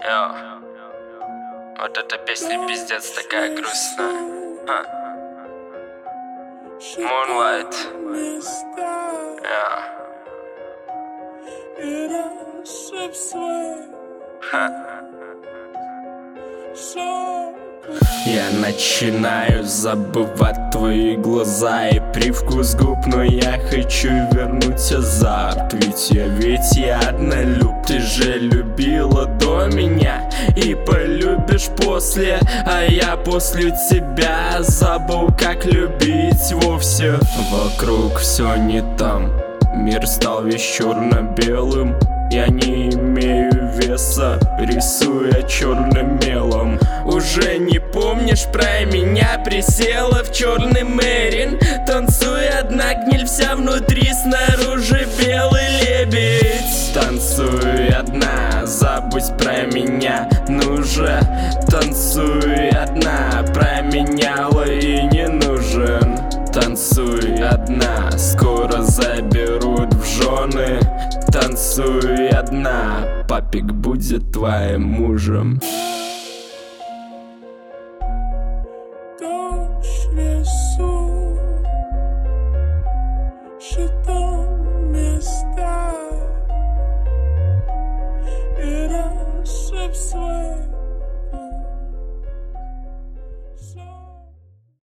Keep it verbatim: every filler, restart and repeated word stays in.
Йо. Вот эта песня пиздец такая грустная. Ха. Moonlight. Йо. Ха. Я начинаю забывать твои глаза и привкус губ, но я хочу вернуть азарт. Ведь я, ведь я однолюб. Ты же любила до меня и полюбишь после, а я после тебя забыл, как любить вовсе. Вокруг все не там, мир стал весь черно-белым. Я не имею веса, рисуя черным мелом. Уже не помнишь про меня? Присела в черный Мэрин, танцуя одна гниль вся внутри, снаружи белый лебедь. Танцуй одна, забудь про меня. Ну же, танцуй одна, променяла и не нужен. Танцуй одна, скоро заберут в жены. Танцуй одна, папик будет твоим мужем.